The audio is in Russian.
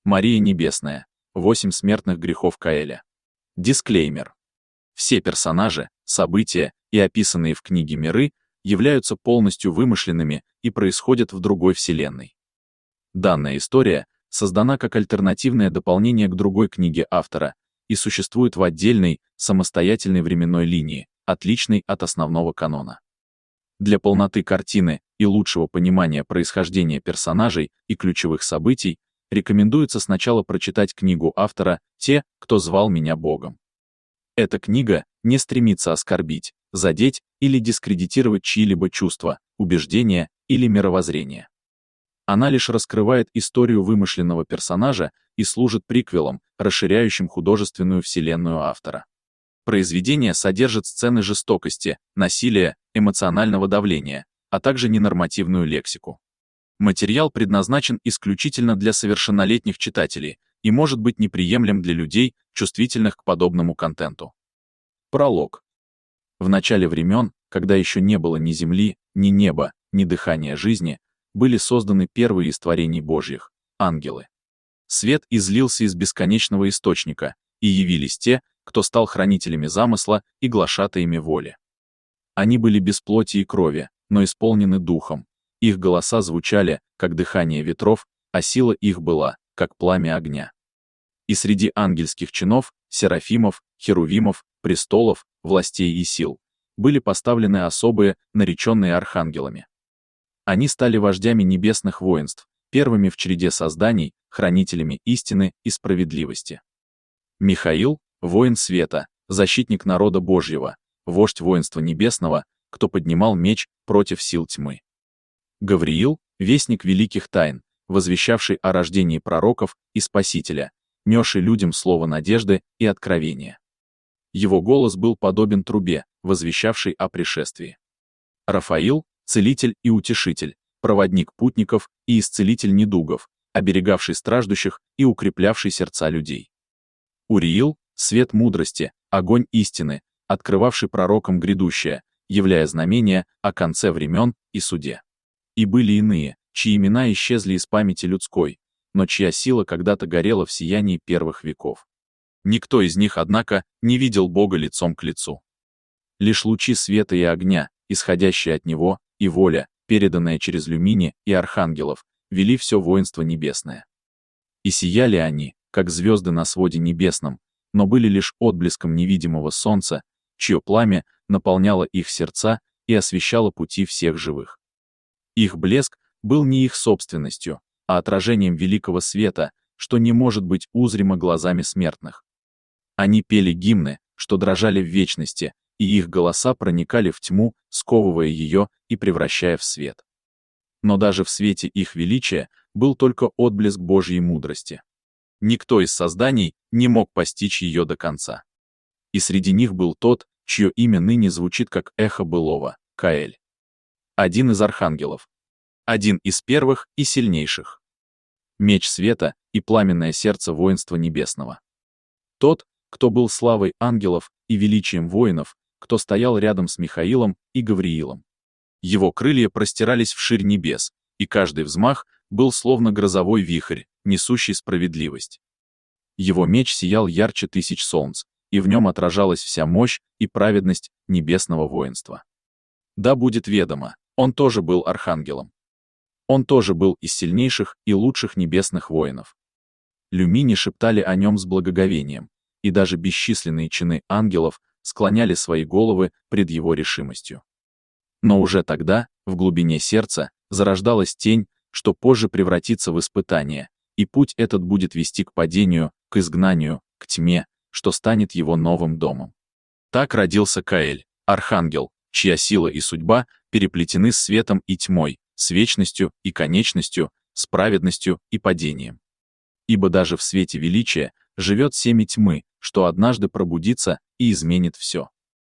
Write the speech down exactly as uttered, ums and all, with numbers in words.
Мария Небесная. Восемь смертных грехов Каэля. Дисклеймер. Все персонажи, события и описанные в книге миры являются полностью вымышленными и происходят в другой вселенной. Данная история создана как альтернативное дополнение к другой книге автора и существует в отдельной, самостоятельной временной линии, отличной от основного канона. Для полноты картины и лучшего понимания происхождения персонажей и ключевых событий рекомендуется сначала прочитать книгу автора «Те, кто звал меня Богом». Эта книга не стремится оскорбить, задеть или дискредитировать чьи-либо чувства, убеждения или мировоззрение. Она лишь раскрывает историю вымышленного персонажа и служит приквелом, расширяющим художественную вселенную автора. Произведение содержит сцены жестокости, насилия, эмоционального давления, а также ненормативную лексику. Материал предназначен исключительно для совершеннолетних читателей и может быть неприемлем для людей, чувствительных к подобному контенту. Пролог. В начале времен, когда еще не было ни земли, ни неба, ни дыхания жизни, были созданы первые из творений Божьих — ангелы. Свет излился из бесконечного источника, и явились те, кто стал хранителями замысла и глашатаями воли. Они были без плоти и крови, но исполнены духом. Их голоса звучали, как дыхание ветров, а сила их была, как пламя огня. И среди ангельских чинов, серафимов, херувимов, престолов, властей и сил, были поставлены особые, нареченные архангелами. Они стали вождями небесных воинств, первыми в череде созданий, хранителями истины и справедливости. Михаил — воин света, защитник народа Божьего, вождь воинства небесного, кто поднимал меч против сил тьмы. Гавриил — вестник великих тайн, возвещавший о рождении пророков и Спасителя, несший людям слово надежды и откровения. Его голос был подобен трубе, возвещавшей о пришествии. Рафаил — целитель и утешитель, проводник путников и исцелитель недугов, оберегавший страждущих и укреплявший сердца людей. Уриил — свет мудрости, огонь истины, открывавший пророкам грядущее, являя знамения о конце времен и суде. И были иные, чьи имена исчезли из памяти людской, но чья сила когда-то горела в сиянии первых веков. Никто из них, однако, не видел Бога лицом к лицу. Лишь лучи света и огня, исходящие от Него, и воля, переданная через люмини и архангелов, вели все воинство небесное. И сияли они, как звезды на своде небесном, но были лишь отблеском невидимого солнца, чье пламя наполняло их сердца и освещало пути всех живых. Их блеск был не их собственностью, а отражением великого света, что не может быть узримо глазами смертных. Они пели гимны, что дрожали в вечности, и их голоса проникали в тьму, сковывая ее и превращая в свет. Но даже в свете их величия был только отблеск Божьей мудрости. Никто из созданий не мог постичь ее до конца. И среди них был тот, чье имя ныне звучит как эхо былого — Каэль. Один из архангелов. Один из первых и сильнейших. Меч света и пламенное сердце воинства небесного. Тот, кто был славой ангелов и величием воинов, кто стоял рядом с Михаилом и Гавриилом. Его крылья простирались вширь небес, и каждый взмах был словно грозовой вихрь, несущий справедливость. Его меч сиял ярче тысяч солнц, и в нем отражалась вся мощь и праведность небесного воинства. Да будет ведомо, он тоже был архангелом. Он тоже был из сильнейших и лучших небесных воинов. Люмини шептали о нем с благоговением, и даже бесчисленные чины ангелов склоняли свои головы пред его решимостью. Но уже тогда, в глубине сердца, зарождалась тень, что позже превратится в испытание, и путь этот будет вести к падению, к изгнанию, к тьме, что станет его новым домом. Так родился Каэль, архангел, чья сила и судьба переплетены с светом и тьмой, с вечностью и конечностью, с праведностью и падением. Ибо даже в свете величия живет семя тьмы, что однажды пробудится и изменит все.